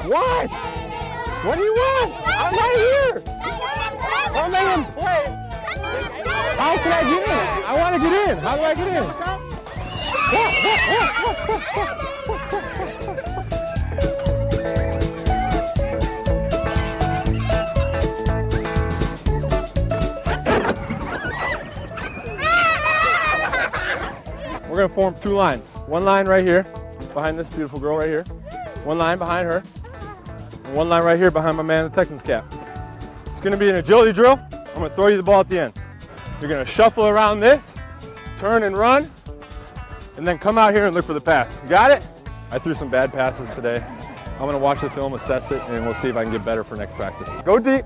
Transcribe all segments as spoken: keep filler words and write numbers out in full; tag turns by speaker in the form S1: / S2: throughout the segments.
S1: What? What do you want? I'm right here. I'm not even play. How can I get in? I want to get in. How do I get in? We're going to form two lines. One line right here, behind this beautiful girl right here. One line behind her. And one line right here behind my man in the Texans cap. It's going to be an agility drill. I'm going to throw you the ball at the end. You're going to shuffle around this, turn and run, and then come out here and look for the pass. You got it? I threw some bad passes today. I'm going to watch the film, assess it, and we'll see if I can get better for next practice. Go deep.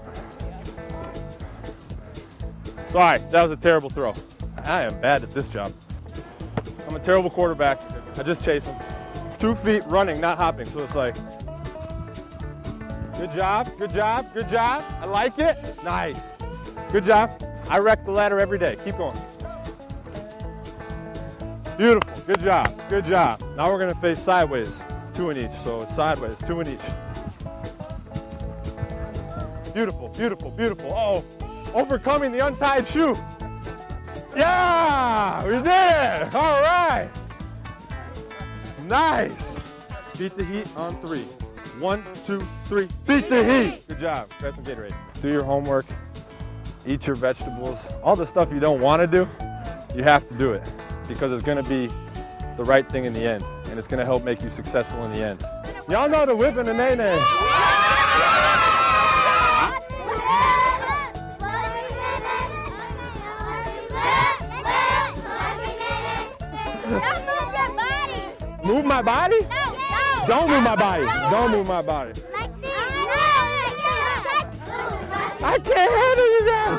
S1: Sorry, that was a terrible throw. I am bad at this job. I'm a terrible quarterback. I just chase him. Two feet running, not hopping. So it's like, good job, good job, good job. I like it. Nice. Good job. I wreck the ladder every day. Keep going. Beautiful. Good job. Good job. Now we're going to face sideways. Two in each. So it's sideways. Two in each. Beautiful, beautiful, beautiful. Oh, overcoming the untied shoe. Yeah, we did it. All right. Nice. Beat the heat on three. One, two, three. Beat the heat. Good job. Grab some Gatorade. Do your homework. Eat your vegetables. All the stuff you don't want to do, you have to do it because it's going to be the right thing in the end, and it's going to help make you successful in the end. Y'all know the whip and the nay-nay. Move my body? No, no. Don't move my body. Don't move my body. I can't handle you guys.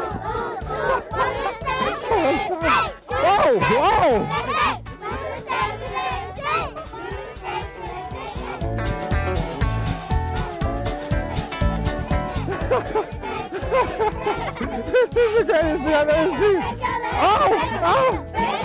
S1: Whoa, whoa. This is the greatest thing I've ever seen. Oh, oh.